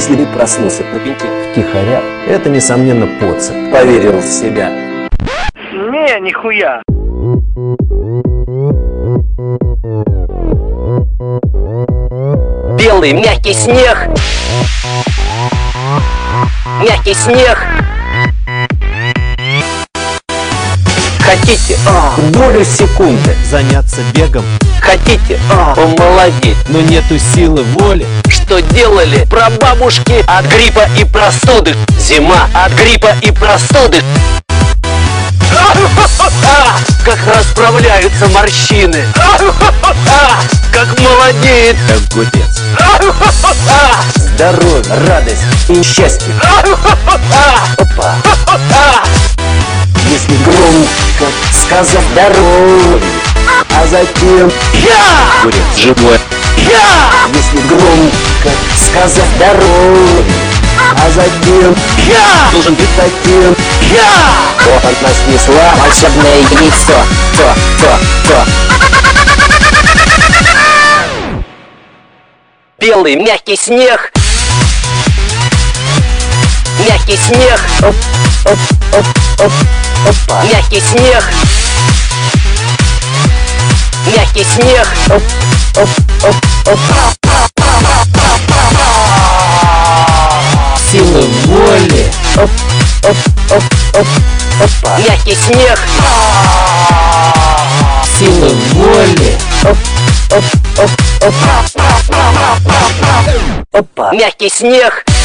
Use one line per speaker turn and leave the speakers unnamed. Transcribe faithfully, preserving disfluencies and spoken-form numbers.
Если ты проснулся на пеньке втихаря, это, несомненно, поцик. Поверил в себя.
Не, нихуя.
Белый мягкий снег. Мягкий снег. Хотите а, долю секунды
заняться бегом?
Хотите а, помолодеть,
но нету силы воли?
Что делали прабабушки от гриппа и простуды? Зима от гриппа и простуды. А, как расправляются морщины. А, как молодеет.
Как гудец.
А,
здоровье, радость и счастье.
Опа.
Если громко сказав здоровье, а затем
я
гудец живой.
Я
Если громко сказав здоровье, а затем
я
должен быть таким.
Я
Вот от нас несла волшебное яйцо. То, то, то.
Белый мягкий снег. Мягкий снег.
Оп, оп, оп, оп, опа.
Мягкий снег. Мягкий снег.
Оп, оп, оп, оп.
Сила воли.
Оп, оп, оп, оп, опа.
Мягкий снег.
Сила воли.
Оп, оп, оп, оп. Опа.
Мягкий снег.